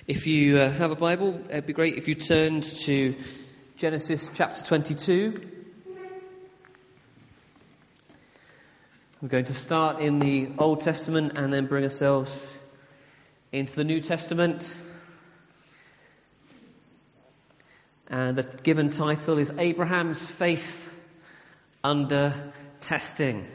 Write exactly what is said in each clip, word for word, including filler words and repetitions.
If you uh, have a Bible, it'd be great if you turned to Genesis chapter twenty-two. We're going to start in the Old Testament and then bring ourselves into the New Testament. And the given title is Abraham's Faith Under Testing.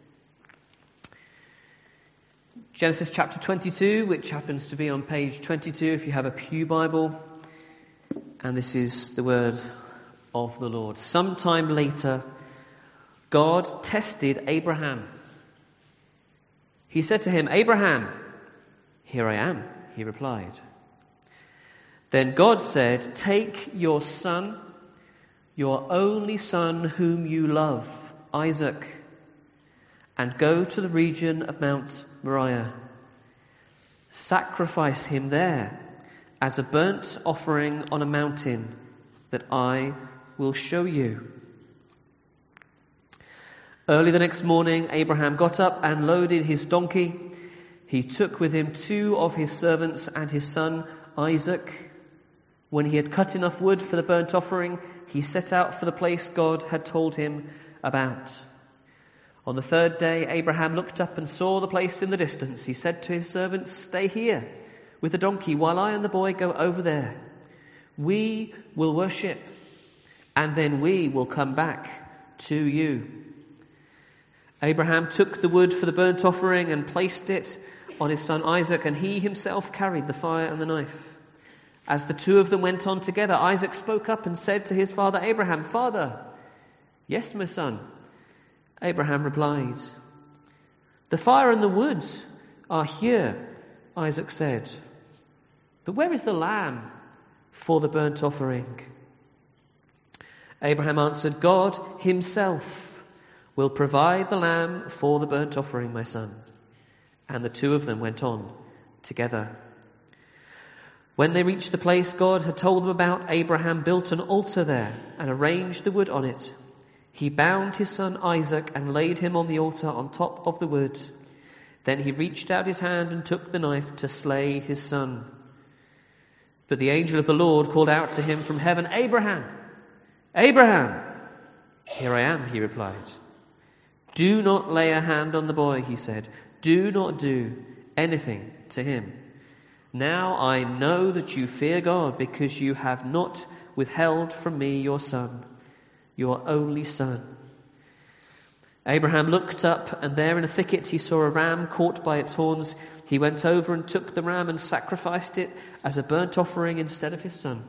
Genesis chapter twenty-two, which happens to be on page twenty-two if you have a Pew Bible. And this is the word of the Lord. Sometime later, God tested Abraham. He said to him, "Abraham." "Here I am," he replied. Then God said, "Take your son, your only son whom you love, Isaac, and go to the region of Mount Moriah. Sacrifice him there as a burnt offering on a mountain that I will show you." Early the next morning, Abraham got up and loaded his donkey. He took with him two of his servants and his son Isaac. When he had cut enough wood for the burnt offering, he set out for the place God had told him about. On the third day, Abraham looked up and saw the place in the distance. He said to his servants, "Stay here with the donkey while I and the boy go over there. We will worship, and then we will come back to you." Abraham took the wood for the burnt offering and placed it on his son Isaac, and he himself carried the fire and the knife. As the two of them went on together, Isaac spoke up and said to his father Abraham, "Father." "Yes, my son," Abraham replied. "The fire and the wood are here," Isaac said. "But where is the lamb for the burnt offering?" Abraham answered, "God himself will provide the lamb for the burnt offering, my son." And the two of them went on together. When they reached the place God had told them about, Abraham built an altar there and arranged the wood on it. He bound his son Isaac and laid him on the altar on top of the wood. Then he reached out his hand and took the knife to slay his son. But the angel of the Lord called out to him from heaven, "Abraham! Abraham!" "Here I am," he replied. "Do not lay a hand on the boy," he said. "Do not do anything to him. Now I know that you fear God, because you have not withheld from me your son, your only son." Abraham looked up, and there in a thicket he saw a ram caught by its horns. He went over and took the ram and sacrificed it as a burnt offering instead of his son.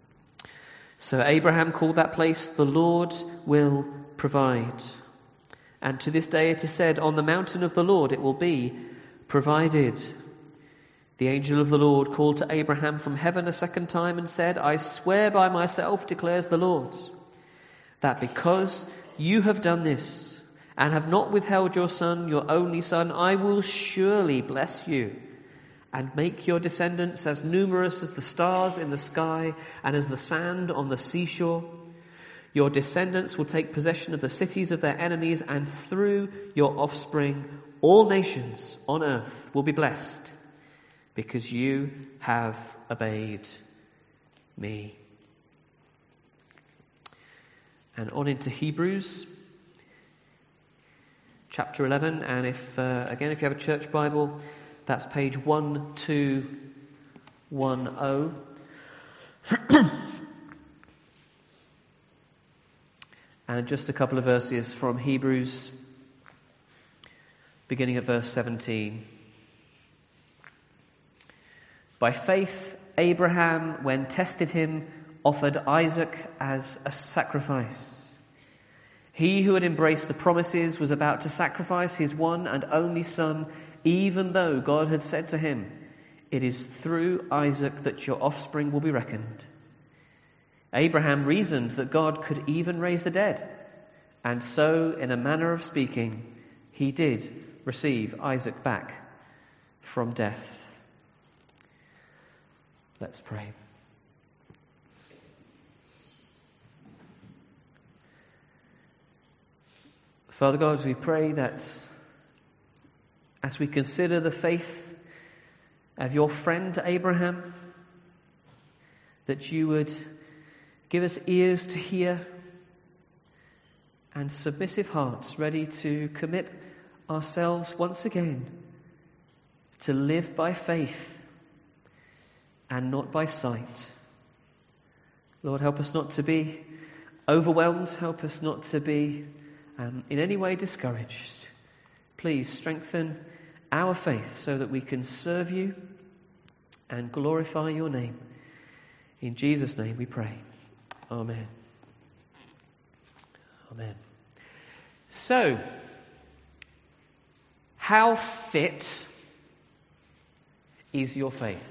So Abraham called that place, "The Lord will provide." And to this day it is said, "On the mountain of the Lord it will be provided." The angel of the Lord called to Abraham from heaven a second time and said, "I swear by myself, declares the Lord, that because you have done this and have not withheld your son, your only son, I will surely bless you and make your descendants as numerous as the stars in the sky and as the sand on the seashore. Your descendants will take possession of the cities of their enemies, and through your offspring all nations on earth will be blessed, because you have obeyed me." And on into Hebrews chapter eleven, and if uh, again if you have a church Bible, that's page one two one zero. And just a couple of verses from Hebrews, beginning at verse seventeen. "By faith Abraham, when tested him, offered Isaac as a sacrifice. He who had embraced the promises was about to sacrifice his one and only son, even though God had said to him, 'It is through Isaac that your offspring will be reckoned.' Abraham reasoned that God could even raise the dead, and so, in a manner of speaking, he did receive Isaac back from death." Let's pray. Father God, we pray that as we consider the faith of your friend Abraham, that you would give us ears to hear and submissive hearts ready to commit ourselves once again to live by faith and not by sight. Lord, help us not to be overwhelmed. Help us not to be um, in any way discouraged. Please strengthen our faith so that we can serve you and glorify your name. In Jesus' name we pray. Amen. Amen. So, how fit is your faith?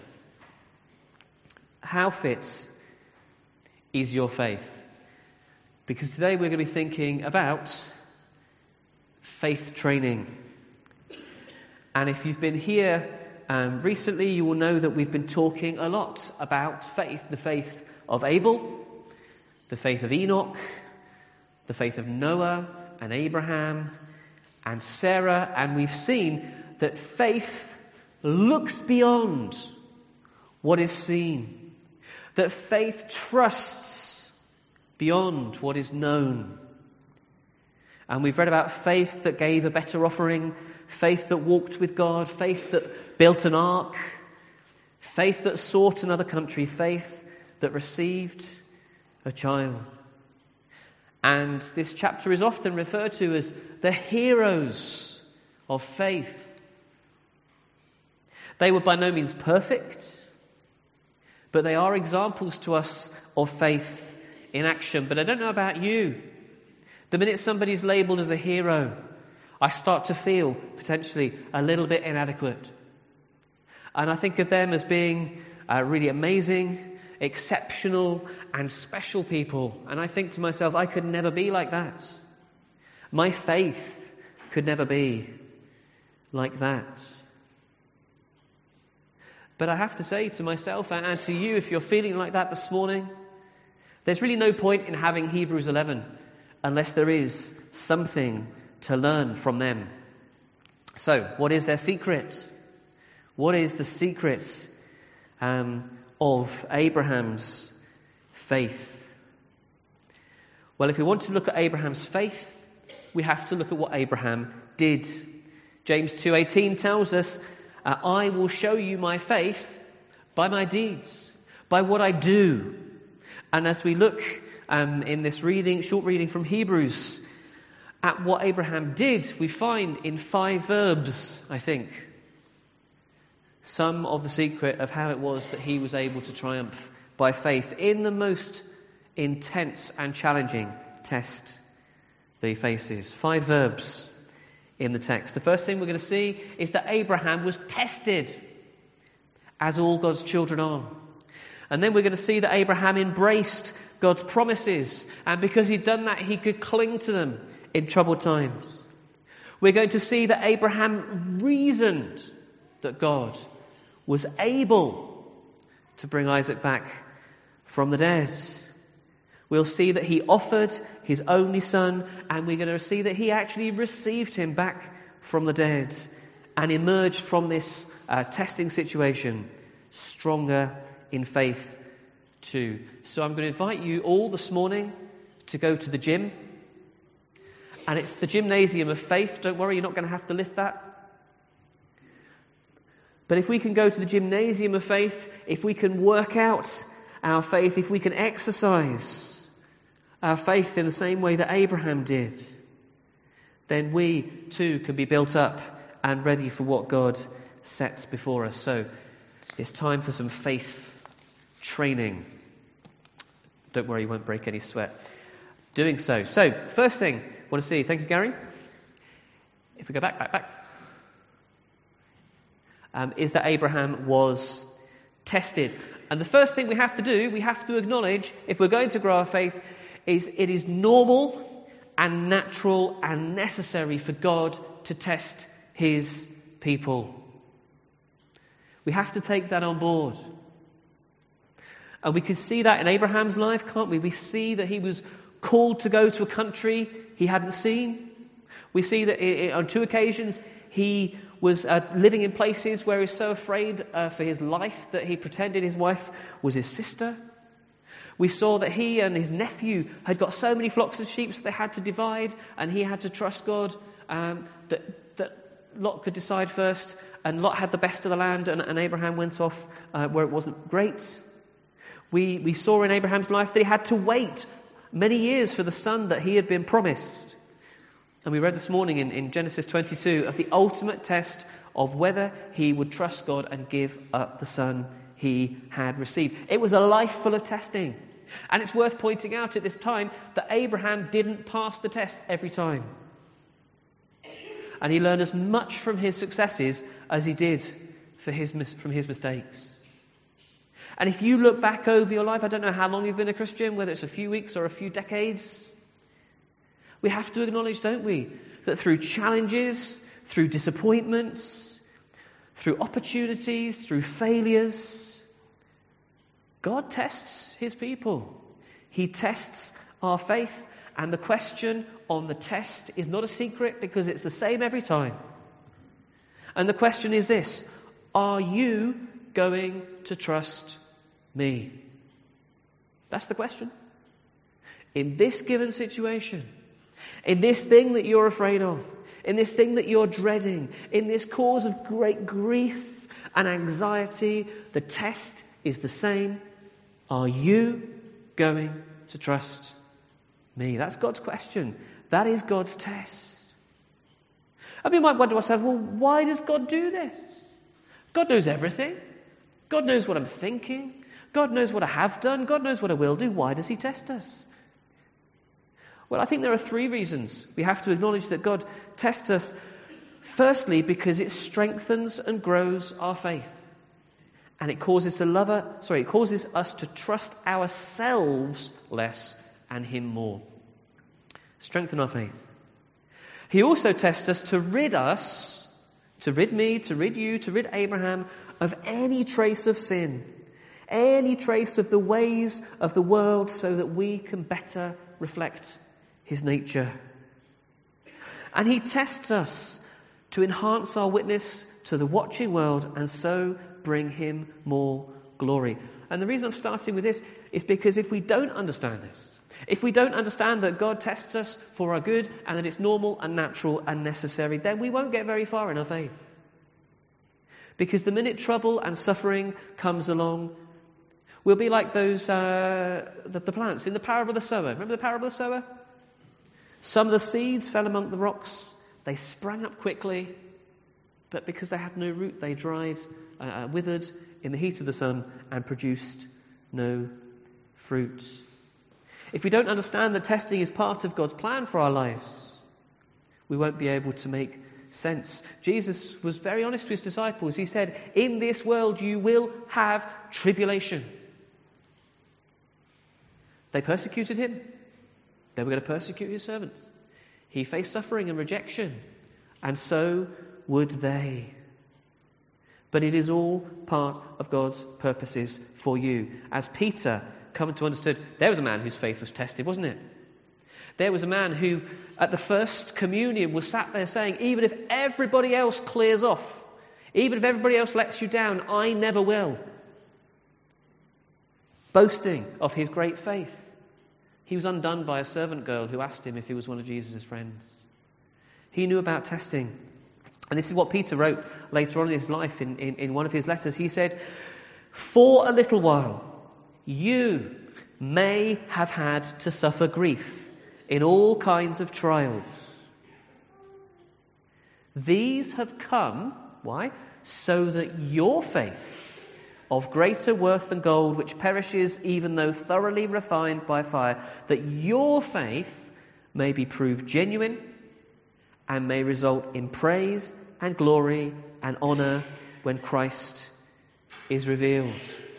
How fit is your faith? Because today we're going to be thinking about faith training. And if you've been here um, recently, you will know that we've been talking a lot about faith. The faith of Abel, the faith of Enoch, the faith of Noah and Abraham and Sarah. And we've seen that faith looks beyond what is seen. That faith trusts beyond what is known. And we've read about faith that gave a better offering, faith that walked with God, faith that built an ark, faith that sought another country, faith that received a child. And this chapter is often referred to as the heroes of faith. They were by no means perfect, but they are examples to us of faith in action. But I don't know about you. The minute somebody's labelled as a hero, I start to feel potentially a little bit inadequate. And I think of them as being uh, really amazing, exceptional, and special people. And I think to myself, I could never be like that. My faith could never be like that. But I have to say to myself and to you, if you're feeling like that this morning, there's really no point in having Hebrews eleven unless there is something to learn from them. So, what is their secret? What is the secret um, of Abraham's faith? Well, if we want to look at Abraham's faith, we have to look at what Abraham did. James two eighteen tells us, uh, I will show you my faith by my deeds, by what I do. And as we look um, in this reading, short reading from Hebrews, at what Abraham did, we find in five verbs, I think, some of the secret of how it was that he was able to triumph by faith in the most intense and challenging test that he faces. Five verbs in the text. The first thing we're going to see is that Abraham was tested, as all God's children are. And then we're going to see that Abraham embraced God's promises, and because he'd done that, he could cling to them in troubled times. We're going to see that Abraham reasoned that God was able to bring Isaac back from the dead. We'll see that he offered his only son, and we're going to see that he actually received him back from the dead and emerged from this uh, testing situation stronger in faith too. So I'm going to invite you all this morning to go to the gym. And it's the gymnasium of faith. Don't worry, you're not going to have to lift that. But if we can go to the gymnasium of faith, if we can work out our faith, if we can exercise our faith in the same way that Abraham did, then we too can be built up and ready for what God sets before us. So it's time for some faith training. Don't worry, you won't break any sweat doing so. So, first thing I want to see, thank you, Gary. If we go back, back, back, um, is that Abraham was tested. And the first thing we have to do, we have to acknowledge, if we're going to grow our faith, is it is normal and natural and necessary for God to test his people. We have to take that on board. And we can see that in Abraham's life, can't we? We see that he was called to go to a country he hadn't seen. We see that on two occasions he was uh, living in places where he was so afraid uh, for his life that he pretended his wife was his sister. We saw that he and his nephew had got so many flocks of sheep that they had to divide, and he had to trust God um, that, that Lot could decide first, and Lot had the best of the land, and, and Abraham went off uh, where it wasn't great. We, we saw in Abraham's life that he had to wait many years for the son that he had been promised. And we read this morning in, in Genesis twenty-two of the ultimate test of whether he would trust God and give up the son he had received. It was a life full of testing. And it's worth pointing out at this time that Abraham didn't pass the test every time. And he learned as much from his successes as he did for his, from his mistakes. And if you look back over your life, I don't know how long you've been a Christian, whether it's a few weeks or a few decades, we have to acknowledge, don't we, that through challenges, through disappointments, through opportunities, through failures, God tests his people. He tests our faith, and the question on the test is not a secret because it's the same every time. And the question is this: are you going to trust me? That's the question. In this given situation, in this thing that you're afraid of, in this thing that you're dreading, in this cause of great grief and anxiety, the test is the same. Are you going to trust me? That's God's question. That is God's test. And we might wonder ourselves, well, why does God do this? God knows everything. God knows what I'm thinking. God knows what I have done. God knows what I will do. Why does he test us? Well, I think there are three reasons we have to acknowledge that God tests us. Firstly, because it strengthens and grows our faith. And it causes to love her, sorry, it causes us to trust ourselves less and him more. Strengthen our faith. He also tests us to rid us, to rid me, to rid you, to rid Abraham of any trace of sin, any trace of the ways of the world, so that we can better reflect his nature. And he tests us to enhance our witness to the watching world and so bring him more glory. And the reason I'm starting with this is because if we don't understand this, if we don't understand that God tests us for our good and that it's normal and natural and necessary, then we won't get very far in our faith. Because the minute trouble and suffering comes along, we'll be like those, uh, the, the plants in the parable of the sower. Remember the parable of the sower? Some of the seeds fell among the rocks. They sprang up quickly, but because they had no root, they dried, uh, withered in the heat of the sun and produced no fruit. If we don't understand that testing is part of God's plan for our lives, we won't be able to make sense. Jesus was very honest to his disciples. He said, in this world you will have tribulation. They persecuted him. They were going to persecute his servants. He faced suffering and rejection, and so would they. But it is all part of God's purposes for you. As Peter come to understand, there was a man whose faith was tested, wasn't it? There was a man who, at the first communion, was sat there saying, even if everybody else clears off, even if everybody else lets you down, I never will. Boasting of his great faith. He was undone by a servant girl who asked him if he was one of Jesus' friends. He knew about testing. And this is what Peter wrote later on in his life in, in, in one of his letters. He said, for a little while, you may have had to suffer grief in all kinds of trials. These have come, why? So that your faith, of greater worth than gold, which perishes even though thoroughly refined by fire, that your faith may be proved genuine and may result in praise and glory and honor when Christ is revealed.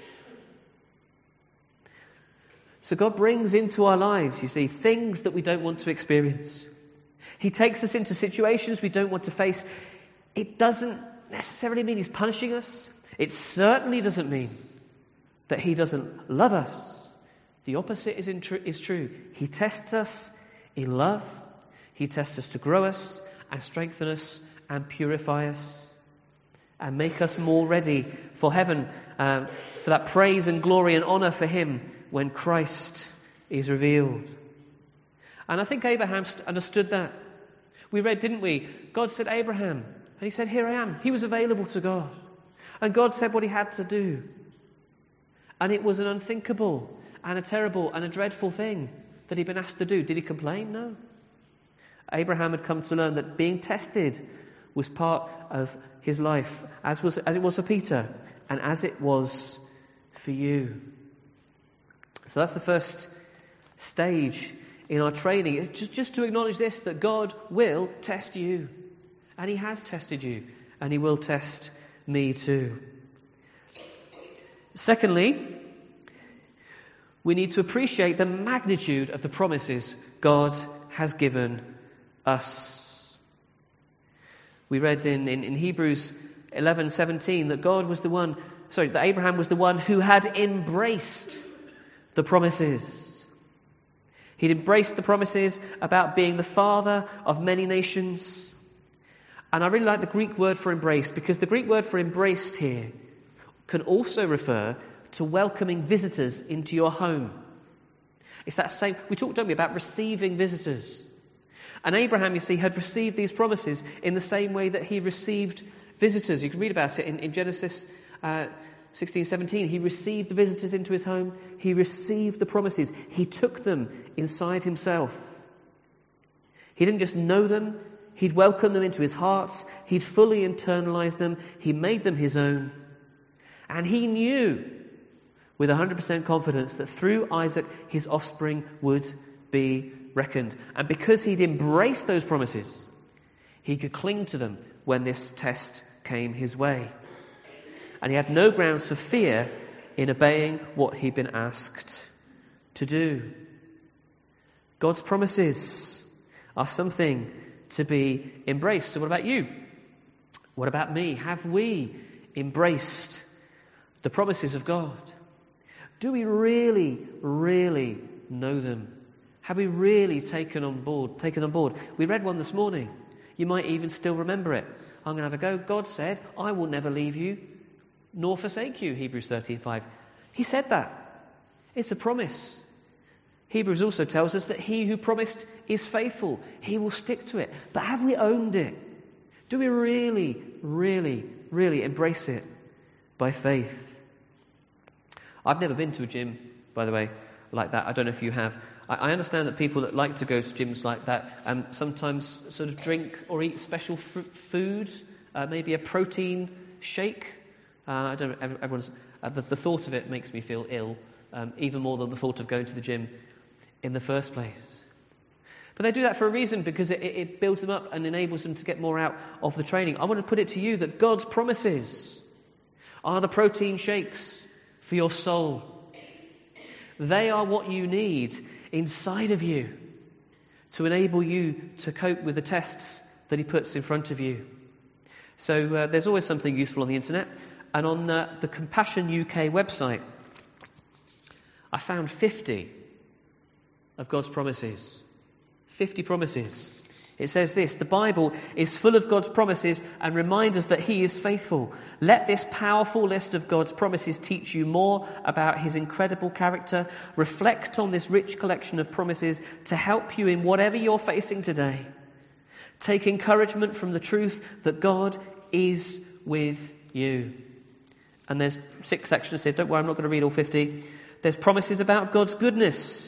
So God brings into our lives, you see, things that we don't want to experience. He takes us into situations we don't want to face. It doesn't necessarily mean he's punishing us. It certainly doesn't mean that he doesn't love us. The opposite is, in tr- is true. He tests us in love. He tests us to grow us and strengthen us and purify us and make us more ready for heaven, uh, for that praise and glory and honor for him when Christ is revealed. And I think Abraham understood that. We read, didn't we? God said, Abraham, and he said, here I am. He was available to God. And God said what he had to do. And it was an unthinkable and a terrible and a dreadful thing that he'd been asked to do. Did he complain? No. Abraham had come to learn that being tested was part of his life, as was as it was for Peter, and as it was for you. So that's the first stage in our training. It's just, just to acknowledge this, that God will test you. And he has tested you. And he will test me too. Secondly, we need to appreciate the magnitude of the promises God has given us. We read in, in, in Hebrews eleven seventeen that God was the one, sorry, that Abraham was the one who had embraced the promises. He'd embraced the promises about being the father of many nations. And I really like the Greek word for embrace, because the Greek word for embraced here can also refer to welcoming visitors into your home. It's that same, we talked, don't we, about receiving visitors. And Abraham, you see, had received these promises in the same way that he received visitors. You can read about it in, in Genesis uh, sixteen, seventeen. He received the visitors into his home. He received the promises. He took them inside himself. He didn't just know them. He'd welcomed them into his heart. He'd fully internalized them. He made them his own. And he knew with one hundred percent confidence that through Isaac his offspring would be reckoned. And because he'd embraced those promises, he could cling to them when this test came his way. And he had no grounds for fear in obeying what he'd been asked to do. God's promises are something to be embraced. So what about you? What about me? Have we embraced the promises of God? Do we really, really know them? Have we really taken on board, taken on board? We read one this morning. You might even still remember it. I'm going to have a go. God said, I will never leave you nor forsake you, Hebrews thirteen five. He said that. It's a promise. Hebrews also tells us that he who promised is faithful. He will stick to it. But have we owned it? Do we really, really, really embrace it by faith? I've never been to a gym, by the way, like that. I don't know if you have. I understand that people that like to go to gyms like that um, sometimes sort of drink or eat special f- food, uh, maybe a protein shake. Uh, I don't know, everyone's, uh, the, the thought of it makes me feel ill, um, even more than the thought of going to the gym in the first place. But they do that for a reason, because it, it, it builds them up and enables them to get more out of the training. I want to put it to you that God's promises are the protein shakes for your soul. They are what you need inside of you to enable you to cope with the tests that he puts in front of you. So uh, there's always something useful on the internet. And on the, the Compassion U K website, I found fifty of God's promises. fifty promises. It says this: the Bible is full of God's promises and reminders that he is faithful. Let this powerful list of God's promises teach you more about his incredible character. Reflect on this rich collection of promises to help you in whatever you're facing today. Take encouragement from the truth that God is with you. And there's six sections here. Don't worry, I'm not going to read all fifty. There's promises about God's goodness.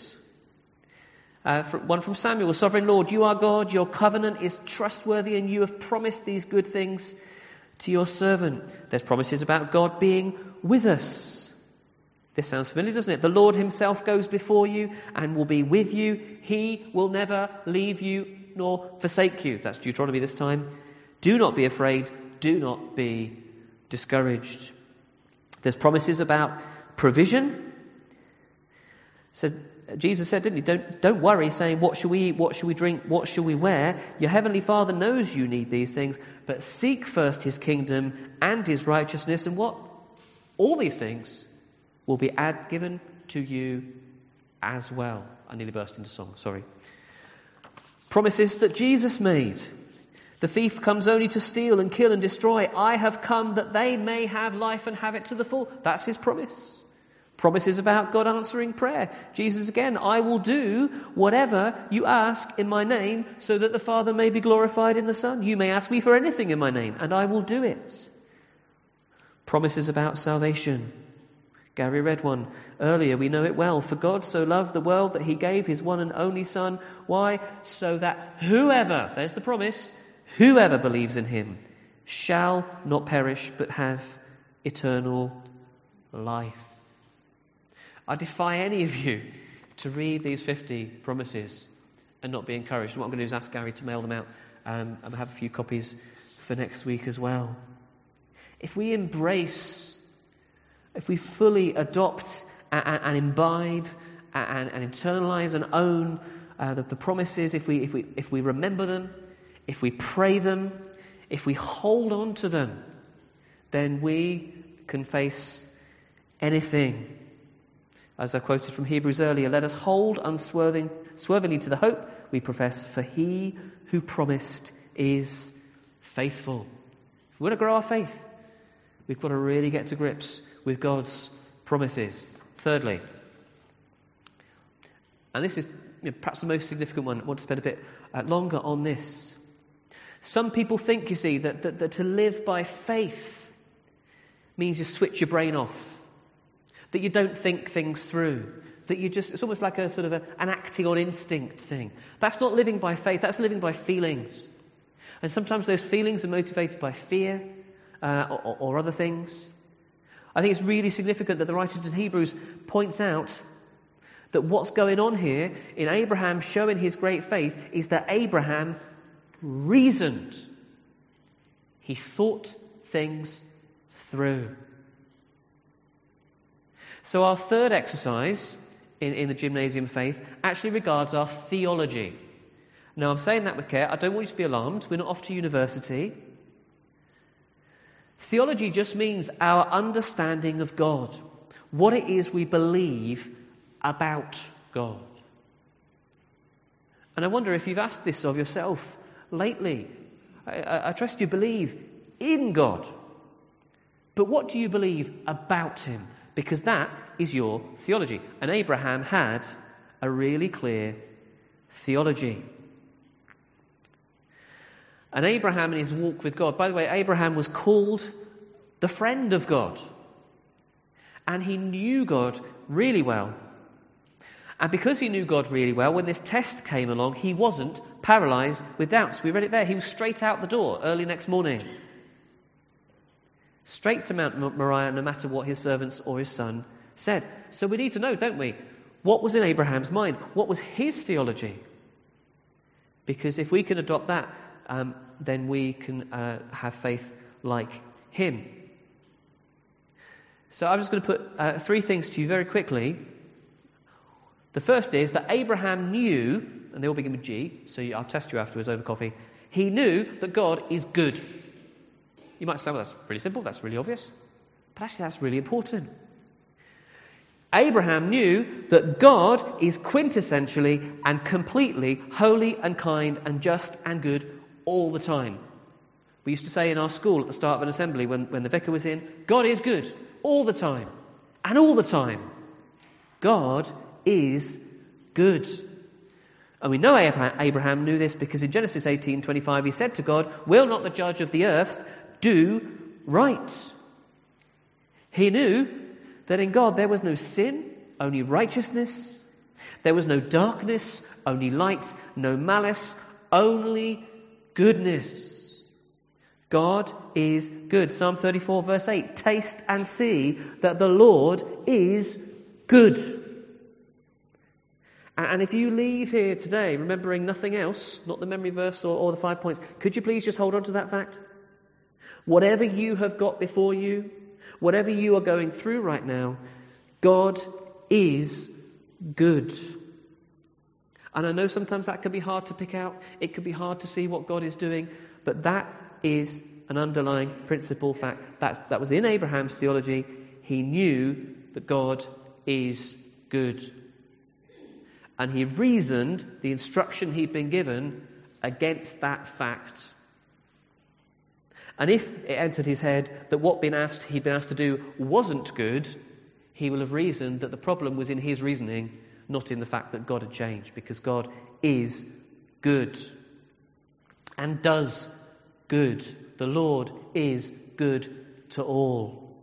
Uh, one from Samuel: Sovereign Lord, you are God, your covenant is trustworthy, and you have promised these good things to your servant. There's promises about God being with us. This sounds familiar, doesn't it? The Lord himself goes before you and will be with you. He will never leave you nor forsake you. That's Deuteronomy this time. Do not be afraid. Do not be discouraged. There's promises about provision. So Jesus said, didn't he? Don't, don't worry, saying, what shall we eat? What shall we drink? What shall we wear? Your heavenly Father knows you need these things, but seek first his kingdom and his righteousness, and what? All these things will be add, given to you as well. I nearly burst into song, sorry. Promises that Jesus made. The thief comes only to steal and kill and destroy. I have come that they may have life and have it to the full. That's his promise. Promises about God answering prayer. Jesus again, I will do whatever you ask in my name so that the Father may be glorified in the Son. You may ask me for anything in my name and I will do it. Promises about salvation. Gary read one earlier. We know it well. For God so loved the world that he gave his one and only Son. Why? So that whoever, there's the promise, whoever believes in him shall not perish but have eternal life. I defy any of you to read these fifty promises and not be encouraged. And what I'm going to do is ask Gary to mail them out um, and have a few copies for next week as well. If we embrace, if we fully adopt and, and imbibe and, and internalize and own uh, the, the promises, if we, if we, if we remember them, if we pray them, if we hold on to them, then we can face anything. As I quoted from Hebrews earlier, let us hold unswerving, swervingly to the hope we profess, for he who promised is faithful. If we want to grow our faith, we've got to really get to grips with God's promises. Thirdly, and this is you know, perhaps the most significant one, I want to spend a bit uh, longer on this. Some people think, you see, that, that, that to live by faith means you switch your brain off. That you don't think things through. That you just, it's almost like a sort of a, an acting on instinct thing. That's not living by faith, that's living by feelings. And sometimes those feelings are motivated by fear uh, or, or other things. I think it's really significant that the writer to Hebrews points out that what's going on here in Abraham showing his great faith is that Abraham reasoned. He thought things through. So our third exercise in, in the gymnasium faith actually regards our theology. Now I'm saying that with care. I don't want you to be alarmed. We're not off to university. Theology just means our understanding of God. What it is we believe about God. And I wonder if you've asked this of yourself lately. I, I, I trust you believe in God. But what do you believe about him? Because that is your theology. And Abraham had a really clear theology. And Abraham in his walk with God, by the way, Abraham was called the friend of God. And he knew God really well. And because he knew God really well, when this test came along, he wasn't paralyzed with doubts. We read it there. He was straight out the door early next morning. Straight to Mount Moriah, no matter what his servants or his son said. So we need to know, don't we? What was in Abraham's mind? What was his theology? Because if we can adopt that, um, then we can uh, have faith like him. So I'm just going to put uh, three things to you very quickly. The first is that Abraham knew, and they all begin with G, so I'll test you afterwards over coffee. He knew that God is good. You might say, well, that's pretty simple, that's really obvious. But actually, that's really important. Abraham knew that God is quintessentially and completely holy and kind and just and good all the time. We used to say in our school at the start of an assembly when, when the vicar was in, God is good all the time. And all the time. God is good. And we know Abraham knew this because in Genesis eighteen twenty-five he said to God, will not the judge of the earth do right? He knew that in God there was no sin, only righteousness. There was no darkness, only light, no malice, only goodness. God is good. Psalm thirty-four verse eight, taste and see that the Lord is good. And if you leave here today remembering nothing else, not the memory verse or, or the five points, could you please just hold on to that fact? Whatever you have got before you, whatever you are going through right now, God is good. And I know sometimes that can be hard to pick out. It can be hard to see what God is doing. But that is an underlying principle fact. That, that was in Abraham's theology. He knew that God is good. And he reasoned the instruction he'd been given against that fact. And if it entered his head that what been asked, he'd been asked to do wasn't good, he will have reasoned that the problem was in his reasoning, not in the fact that God had changed, because God is good and does good. The Lord is good to all.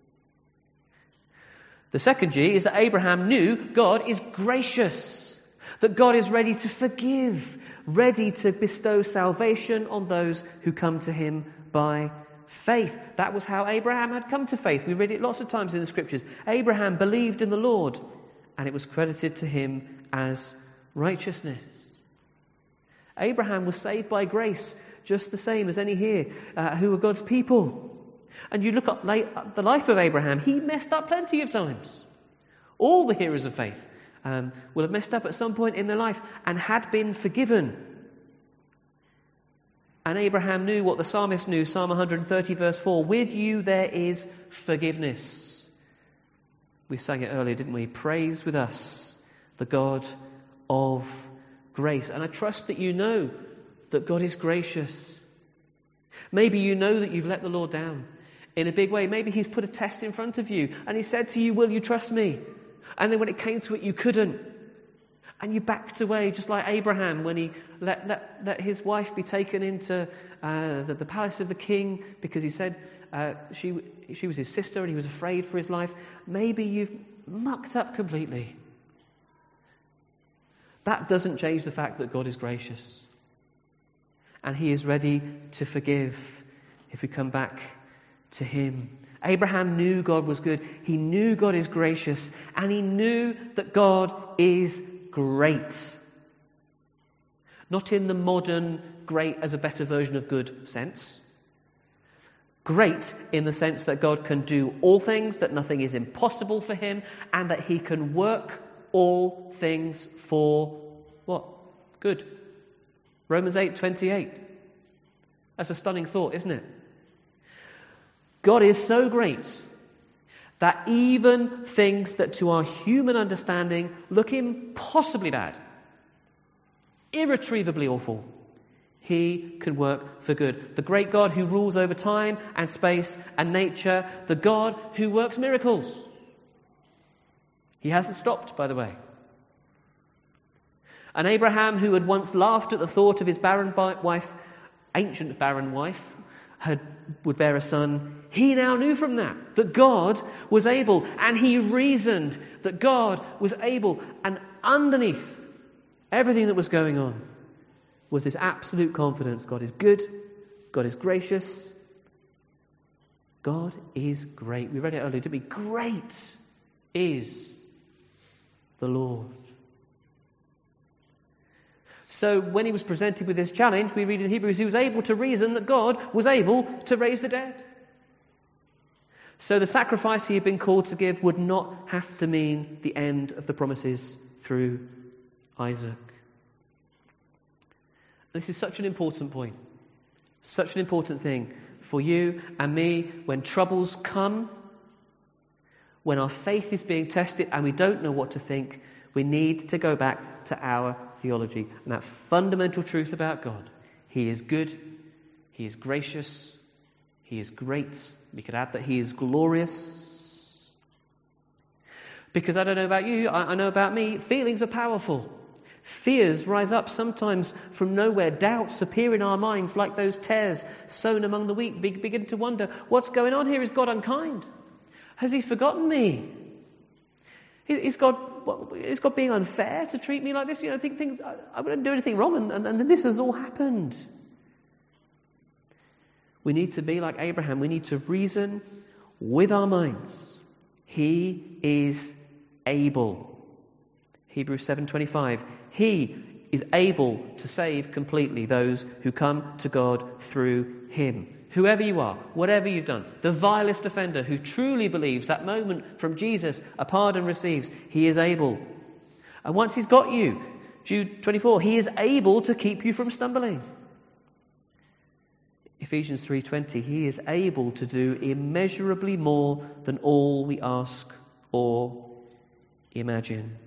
The second G is that Abraham knew God is gracious, that God is ready to forgive, ready to bestow salvation on those who come to him by faith. That was how Abraham had come to faith. We read it lots of times in the scriptures. Abraham believed in the Lord, and it was credited to him as righteousness. Abraham was saved by grace, just the same as any here uh, who are God's people. And you look up the life of Abraham, he messed up plenty of times. All the heroes of faith um, will have messed up at some point in their life and had been forgiven. And Abraham knew what the psalmist knew, Psalm one thirty verse four, with you there is forgiveness. We sang it earlier, didn't we? Praise with us the God of grace. And I trust that you know that God is gracious. Maybe you know that you've let the Lord down in a big way. Maybe he's put a test in front of you and he said to you, will you trust me? And then when it came to it, you couldn't. And you backed away, just like Abraham when he let, let, let his wife be taken into uh, the, the palace of the king because he said uh, she, she was his sister and he was afraid for his life. Maybe you've mucked up completely. That doesn't change the fact that God is gracious. And he is ready to forgive if we come back to him. Abraham knew God was good. He knew God is gracious. And he knew that God is great. Not in the modern great as a better version of good sense. Great in the sense that God can do all things, that nothing is impossible for him, and that he can work all things for what? Good. Romans eight twenty-eight. That's a stunning thought, isn't it? God is so great that even things that to our human understanding look impossibly bad, irretrievably awful, he can work for good. The great God who rules over time and space and nature, the God who works miracles. He hasn't stopped, by the way. And Abraham, who had once laughed at the thought of his barren wife, ancient barren wife, had, would bear a son, he now knew from that that God was able, and he reasoned that God was able, and underneath everything that was going on was this absolute confidence. God is good, God is gracious, God is great. We read it earlier, didn't we? Great is the Lord. So when he was presented with this challenge, we read in Hebrews, he was able to reason that God was able to raise the dead. So the sacrifice he had been called to give would not have to mean the end of the promises through Isaac. And this is such an important point, such an important thing for you and me when troubles come, when our faith is being tested and we don't know what to think. We need to go back to our theology and that fundamental truth about God. He is good, he is gracious, he is great. We could add that he is glorious. Because I don't know about you, I, I know about me, feelings are powerful. Fears rise up sometimes from nowhere. Doubts appear in our minds like those tares sown among the wheat. We begin to wonder, what's going on here? Is God unkind? Has he forgotten me? Is God, is God being unfair to treat me like this? You know, think things, I, I didn't do anything wrong and, and, and then this has all happened. We need to be like Abraham. We need to reason with our minds. He is able. Hebrews seven twenty-five. He is able to save completely those who come to God through him. Whoever you are, whatever you've done, the vilest offender who truly believes that moment from Jesus, a pardon receives, he is able. And once he's got you, Jude twenty-four, he is able to keep you from stumbling. Ephesians three twenty, he is able to do immeasurably more than all we ask or imagine.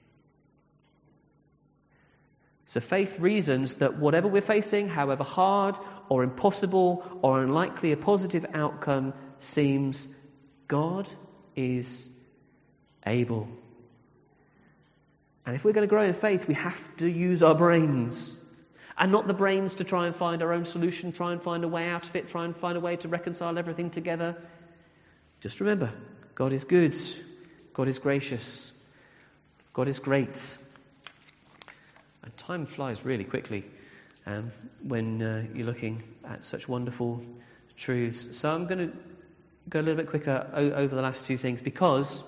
So faith reasons that whatever we're facing, however hard or impossible or unlikely a positive outcome seems, God is able. And if we're going to grow in faith, we have to use our brains. And not the brains to try and find our own solution, try and find a way out of it, try and find a way to reconcile everything together. Just remember, God is good. God is gracious. God is great. And time flies really quickly um, when uh, you're looking at such wonderful truths. So I'm going to go a little bit quicker o- over the last few things, because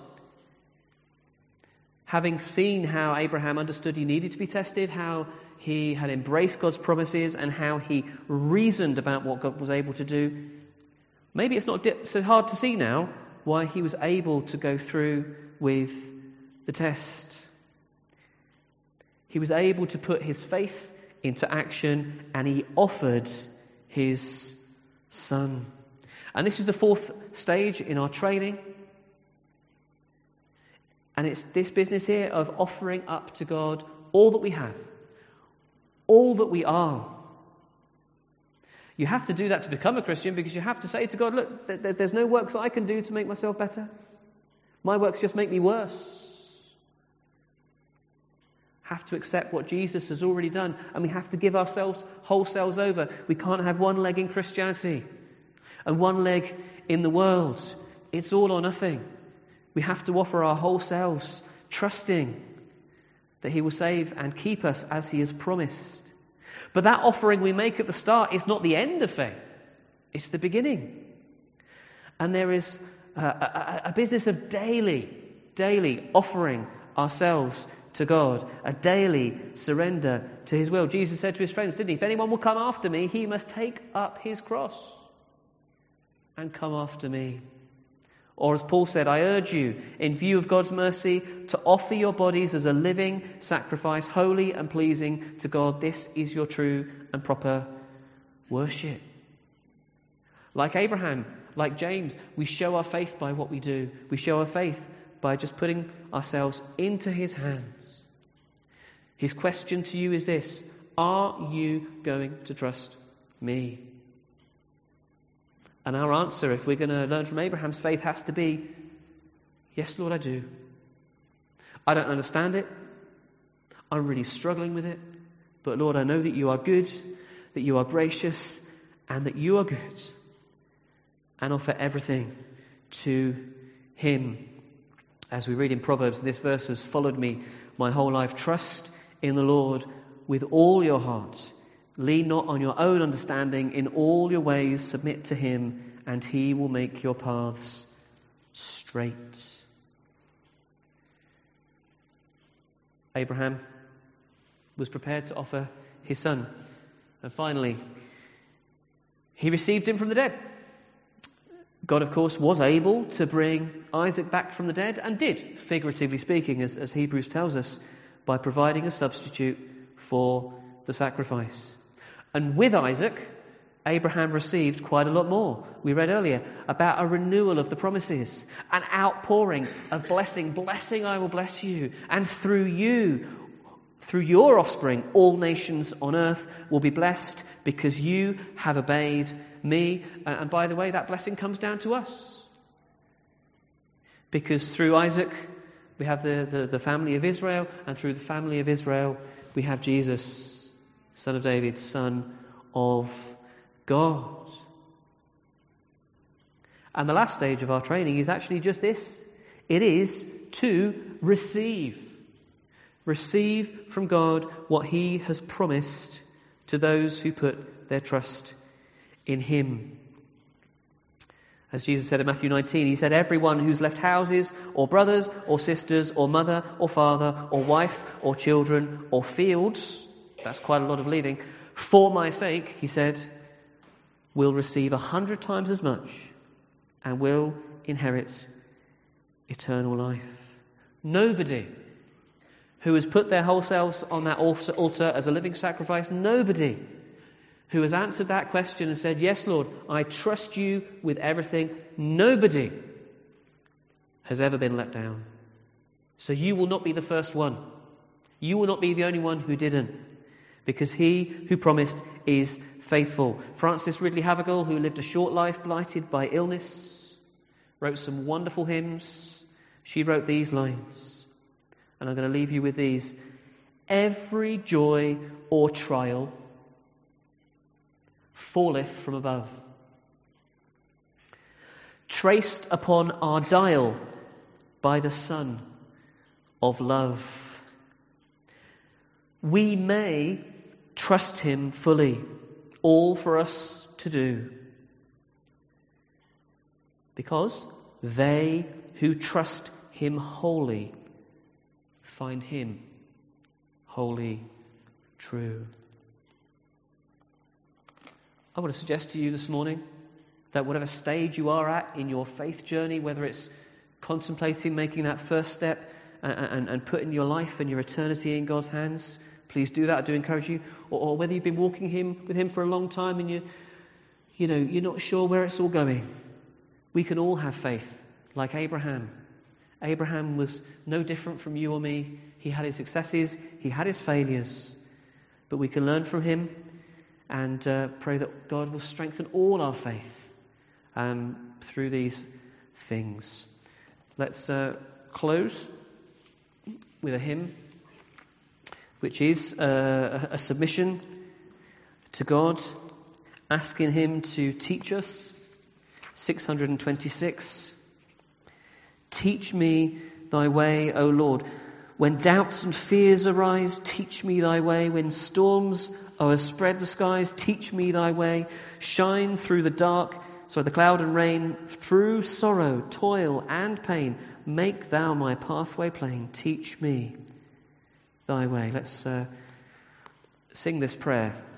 having seen how Abraham understood he needed to be tested, how he had embraced God's promises, and how he reasoned about what God was able to do, maybe it's not di- so hard to see now why he was able to go through with the test. He was able to put his faith into action, and he offered his son. And this is the fourth stage in our training. And it's this business here of offering up to God all that we have, all that we are. You have to do that to become a Christian, because you have to say to God, look, th- th- there's no works I can do to make myself better. My works just make me worse. Have to accept what Jesus has already done, and we have to give ourselves whole selves over. We can't have one leg in Christianity and one leg in the world. It's all or nothing. We have to offer our whole selves, trusting that he will save and keep us as he has promised. But that offering we make at the start is not the end of faith. It's the beginning. And there is a, a, a business of daily, daily offering ourselves to God, a daily surrender to his will. Jesus said to his friends, didn't he? If anyone will come after me, he must take up his cross and come after me. Or as Paul said, I urge you, in view of God's mercy, to offer your bodies as a living sacrifice, holy and pleasing to God. This is your true and proper worship. Like Abraham, like James, we show our faith by what we do. We show our faith by just putting ourselves into his hands. His question to you is this: are you going to trust me? And our answer, if we're going to learn from Abraham's faith, has to be, yes, Lord, I do. I don't understand it. I'm really struggling with it. But Lord, I know that you are good, that you are gracious, and that you are good. And offer everything to him. As we read in Proverbs, this verse has followed me my whole life. Trust in the Lord with all your heart. Lean not on your own understanding. In all your ways submit to him, and he will make your paths straight. Abraham was prepared to offer his son. And finally, he received him from the dead. God, of course, was able to bring Isaac back from the dead, and did, figuratively speaking, as, as Hebrews tells us, by providing a substitute for the sacrifice. And with Isaac, Abraham received quite a lot more. We read earlier about a renewal of the promises, an outpouring of blessing. Blessing, I will bless you. And through you, through your offspring, all nations on earth will be blessed, because you have obeyed me. And by the way, that blessing comes down to us. Because through Isaac, we have the, the, the family of Israel, and through the family of Israel, we have Jesus, son of David, son of God. And the last stage of our training is actually just this. It is to receive. Receive from God what he has promised to those who put their trust in him. As Jesus said in Matthew nineteen, he said, everyone who's left houses or brothers or sisters or mother or father or wife or children or fields, that's quite a lot of leaving, for my sake, he said, will receive a hundred times as much and will inherit eternal life. Nobody who has put their whole selves on that altar as a living sacrifice, nobody who has answered that question and said, yes, Lord, I trust you with everything, nobody has ever been let down. So you will not be the first one. You will not be the only one who didn't, because he who promised is faithful. Francis Ridley Havergal, who lived a short life blighted by illness, wrote some wonderful hymns She wrote these lines, and I'm going to leave you with these. Every joy or trial falleth from above, traced upon our dial by the sun of love. We may trust him fully, all for us to do, because they who trust him wholly find him wholly true. I want to suggest to you this morning that whatever stage you are at in your faith journey, whether it's contemplating making that first step and, and, and putting your life and your eternity in God's hands, please do that. I do encourage you. Or, or whether you've been walking him with him for a long time and you, you know, you're not sure where it's all going. We can all have faith, like Abraham. Abraham was no different from you or me. He had his successes, he had his failures, but we can learn from him and uh, pray that God will strengthen all our faith um, through these things. Let's uh, close with a hymn, which is uh, a submission to God, asking him to teach us. six hundred twenty-six. Teach me thy way, O Lord. When doubts and fears arise, teach me thy way. When storms o'erspread the skies, teach me thy way. Shine through the dark, so the cloud and rain, through sorrow, toil and pain. Make thou my pathway plain. Teach me thy way. Let's uh, sing this prayer